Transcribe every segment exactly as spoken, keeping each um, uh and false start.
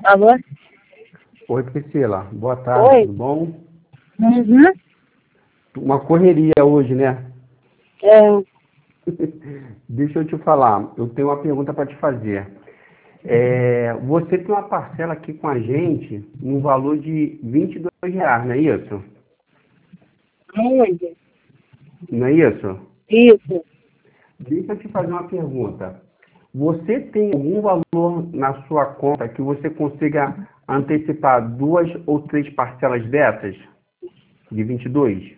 Alô? Oi, Priscila. Boa tarde, Oi. tudo bom? Uhum. Uma correria hoje, né? É, Deixa eu te falar, eu tenho uma pergunta para te fazer. É, você tem uma parcela aqui com a gente no valor de vinte e dois reais, não é isso? aonde? Não é isso? Isso. Deixa eu te fazer uma pergunta. Você tem algum valor na sua conta que você consiga antecipar duas ou três parcelas dessas, de vinte e dois?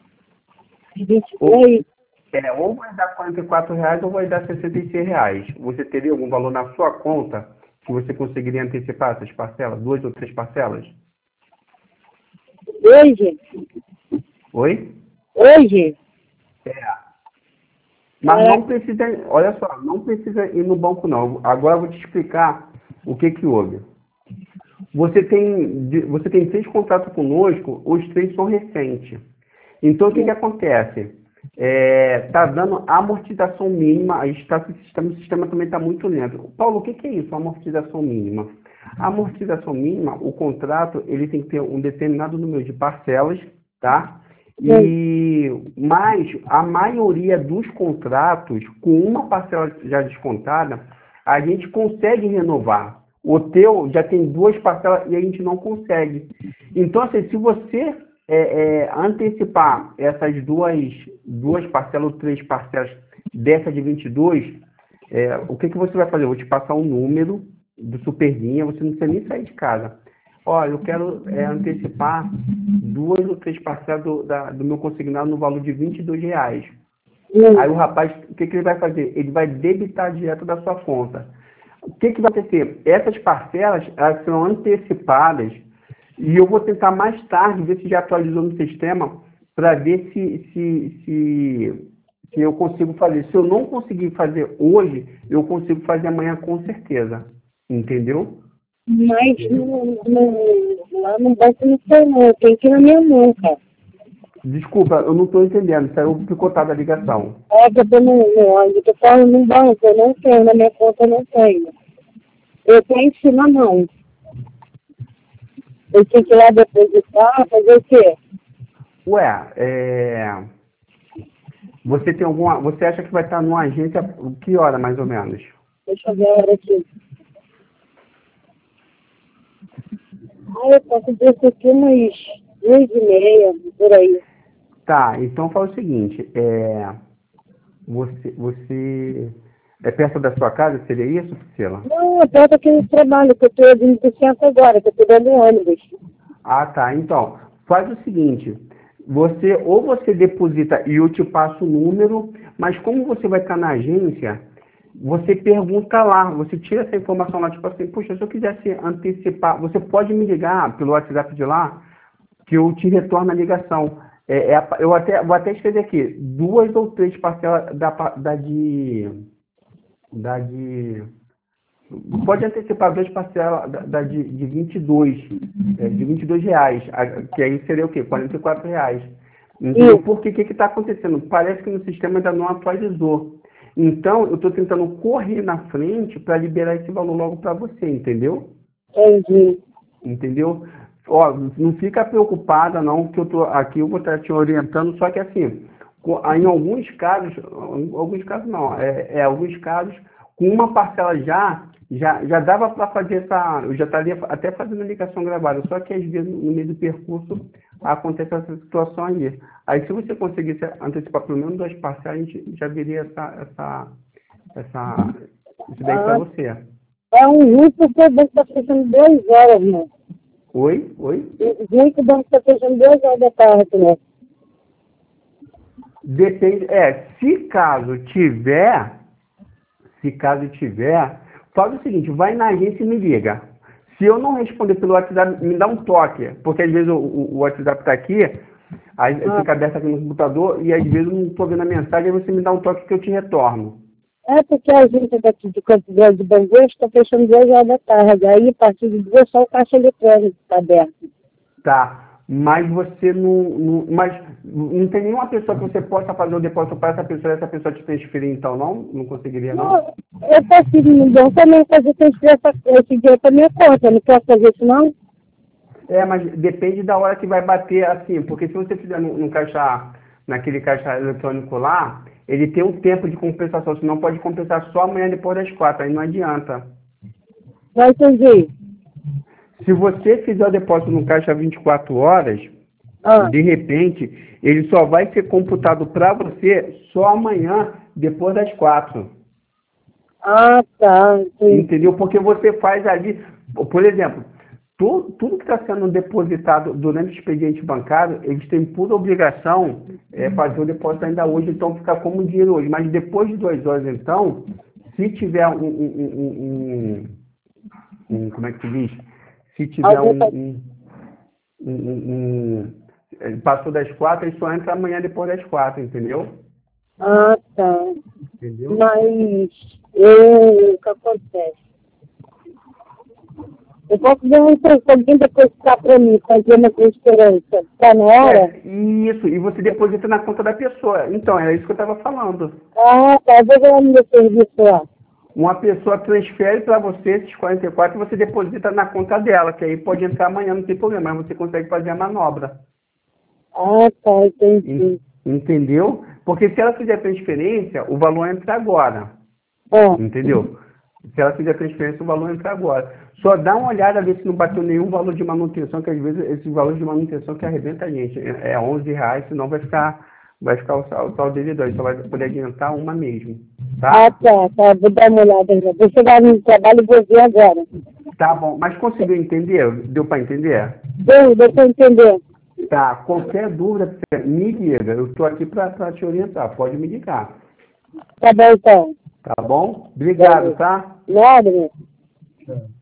Ou, vinte e dois? é, ou vai dar quarenta e quatro reais ou vai dar sessenta e seis reais. Você teria algum valor na sua conta que você conseguiria antecipar essas parcelas, duas ou três parcelas? Hoje? Oi? Hoje? É. Mas Caraca. não precisa, olha só, não precisa ir no banco não. Agora eu vou te explicar o que que houve. Você tem, de- você tem três contratos conosco, os três são recentes. Então, o que que acontece? Está dando amortização mínima, a gente tá, com o sistema, o sistema também está muito lento. Paulo, o que que é isso, amortização mínima? A amortização mínima, o contrato, ele tem que ter um determinado número de parcelas, tá? Sim. E, mas a maioria dos contratos, com uma parcela já descontada, a gente consegue renovar. O teu já tem duas parcelas e a gente não consegue. Então, assim, se você é, é, antecipar essas duas, duas parcelas ou três parcelas dessa de vinte e dois, é, o que, que você vai fazer? Eu vou te passar um número do Superlinha, você não precisa nem sair de casa. Olha, eu quero é, antecipar duas ou três parcelas do, da- do meu consignado no valor de vinte e dois reais. Aí o rapaz, o que, que ele vai fazer? Ele vai debitar direto da sua conta. O que, que vai acontecer? Essas parcelas, elas serão antecipadas e eu vou tentar mais tarde ver se já atualizou no sistema para ver se, se, se, se eu consigo fazer. Se eu não conseguir fazer hoje, eu consigo fazer amanhã com certeza. Entendeu? Mas no, no, lá no banco não sei não, eu tenho que ir na minha mão, cara. Desculpa, eu não estou entendendo. Saiu picotada a ligação. É que eu tô no, no, eu tô falando no banco, eu não tenho, na minha conta eu não tenho. Eu tenho que ir na mão. Eu tenho que ir lá depositar, fazer o quê? Ué, é... você tem alguma. Você acha que vai estar numa agência que hora mais ou menos? Deixa eu ver a hora aqui. Ah, eu posso ver isso aqui umas duas e meia, por aí. Tá, então fala o seguinte, é, você, você é perto da sua casa, seria isso, Priscila? Não, eu perto aqui no trabalho, que eu estou vindo do centro agora, que eu estou dando ônibus. Ah, tá, então, faz o seguinte, você, ou você deposita e eu te passo o número, mas como você vai estar na agência, você pergunta lá, você tira essa informação lá, tipo assim, puxa, se eu quisesse antecipar, você pode me ligar pelo WhatsApp de lá, que eu te retorno a ligação. É, é a- eu até, vou até escrever aqui, duas ou três parcelas da, pa- da de... Da de pode antecipar duas parcelas da, da de, de vinte e dois, é, de vinte e dois reais, a- que aí seria o quê? quarenta e quatro reais. Entendeu? Isso. Porque o que está acontecendo? Parece que no sistema ainda não atualizou. Então, eu estou tentando correr na frente para liberar esse valor logo para você, entendeu? Entendi. Entendeu? Ó, não fica preocupada não, que eu tô aqui, eu vou estar te orientando, só que assim, co- em alguns casos, em alguns casos não, é, é alguns casos, com uma parcela já, já, já dava para fazer essa, eu já estaria até fazendo a ligação gravada, só que às vezes no meio do percurso acontece essa situação aí. Aí se você conseguisse antecipar pelo menos duas parcelas, a gente já veria essa, essa, essa, isso daí para Ah, você. é um ruim porque o banco está fechando duas horas, né? Oi? Oi? Ruim que o banco está fechando duas horas da tarde, né? Depende, é, se caso tiver, se caso tiver, faz o seguinte, vai na agência e me liga. Se eu não responder pelo WhatsApp, me dá um toque, porque às vezes o, o- o WhatsApp está aqui, aí Ah, fica aberto aqui no computador, e às vezes eu não estou vendo a mensagem, aí você me dá um toque que eu te retorno. é porque a gente daqui de Campo Grande de Bandeira está fechando duas horas da tarde. Aí, a partir de duas, só o caixa eletrônico está aberto. Tá. mas você não, não, mas não tem nenhuma pessoa que você possa fazer o depósito para essa pessoa e essa pessoa te transferir, então, não? Não conseguiria, não? Não, eu posso então, também fazer transferir essa- esse dinheiro para minha conta. Não posso fazer isso, não? É, mas depende da hora que vai bater, assim, porque se você fizer no, no caixa, naquele caixa eletrônico lá, ele tem um tempo de compensação, senão pode compensar só amanhã depois das quatro, aí não adianta. Vai entender. Se você fizer o depósito no caixa vinte e quatro horas, Ah, de repente, ele só vai ser computado para você só amanhã, depois das quatro. ah tá. Entendi. Entendeu? Porque você faz ali, por exemplo, tudo, tudo que está sendo depositado durante o expediente bancário, eles têm por obrigação é, fazer o depósito ainda hoje, então fica como dinheiro hoje. Mas depois de duas horas, então, se tiver um, um, um, um, um como é que se diz? Se tiver Alguém um, tá... um, um, um- um- ele passou das quatro, ele só entra amanhã depois das quatro, entendeu? Ah, tá. Entendeu? Mas eu, o que acontece? Eu posso dar uma impressão, alguém depositar para mim, fazer uma transferência. Tá na hora? É, isso, e você deposita na conta da pessoa. Então, era isso que eu estava falando. Ah, tá. Eu vou ver no meu serviço lá. Uma pessoa transfere para você esses quarenta e quatro e você deposita na conta dela, que aí pode entrar amanhã, não tem problema, mas você consegue fazer a manobra. Ah, tá. En- Entendi. Entendeu? Porque se ela fizer transferência, o valor entra agora. Ah, Entendeu? Se ela fizer transferência, o valor entra agora. Só dá uma olhada, ver se não bateu nenhum valor de manutenção, que às vezes esses valores de manutenção que arrebenta a gente. É é onze reais, senão vai ficar, vai ficar o saldo, o saldo devedor. Só vai poder adiantar uma mesmo. ah, Tá? tá. Tá. Vou dar uma olhada já. Vou chegar no trabalho e vou ver agora. Tá bom. Mas conseguiu entender? Deu para entender? Deu, deu para entender. Tá. Qualquer dúvida, me liga. Eu estou aqui para te orientar. Pode me ligar. Tá bom, então. Tá bom? Obrigado, tá? Nada, né? Tchau.